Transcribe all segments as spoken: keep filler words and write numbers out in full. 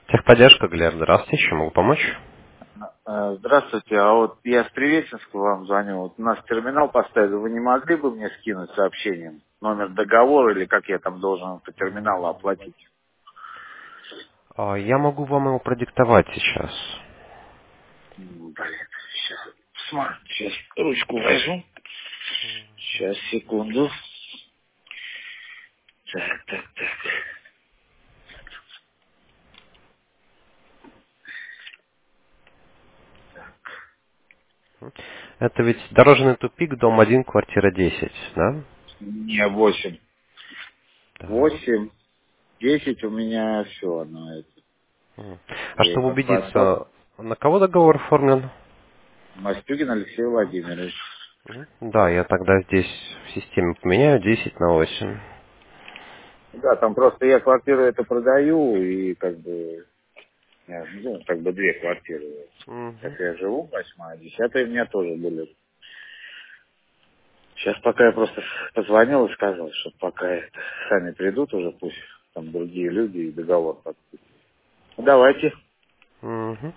Техподдержка, Глеб, здравствуйте, чем могу помочь? А, Здравствуйте, а вот я с Привесинска вам звоню. Вот у нас терминал поставили, вы не могли бы мне скинуть сообщением номер договора или как я там должен по терминалу оплатить? А, Я могу вам его продиктовать сейчас. М, Блин, сейчас, смотри, сейчас ручку возьму. Сейчас, секунду. Так, так, так. Это ведь дорожный тупик, дом один, квартира десять, да? Не, восемь. Да. Восемь, десять у меня все, оно это. М. А И чтобы под фасад убедиться, на кого договор оформлен? Мастюгин Алексей Владимирович. Мгм. Да, я тогда здесь в системе поменяю десять на восемь. Да, там просто я квартиру эту продаю, и как бы Я, ну, как бы две квартиры. Сейчас Мгм. я живу, восьмая, десятая у меня тоже были. Сейчас пока я просто позвонил и сказал, что пока это, сами придут уже, пусть там другие люди и договор подпишут. Ну, давайте. Мгм.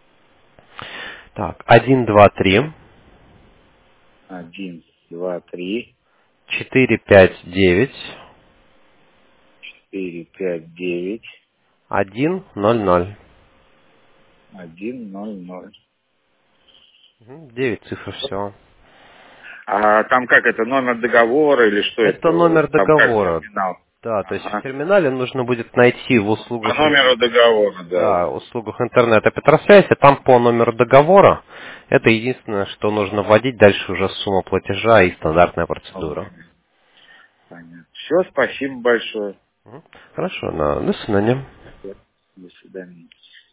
Так, один, два, три, Один, два, три, четыре, пять, девять, четыре, пять, девять, один, ноль, ноль. один, ноль, ноль. Мгм. девять цифр всего. А там как это, номер договора или что Это это? номер Там как договора. терминал? Да, то есть в Ага. терминале нужно будет найти в По услугах, ин- номеру договора, да. да, услугах интернета Петросвязи, там по номеру договора. Это единственное, что нужно вводить, дальше уже сумма платежа и стандартная Ну, процедура. понятно. Понятно. Все, спасибо большое. Мгм. Хорошо, на, до свидания. До свидания.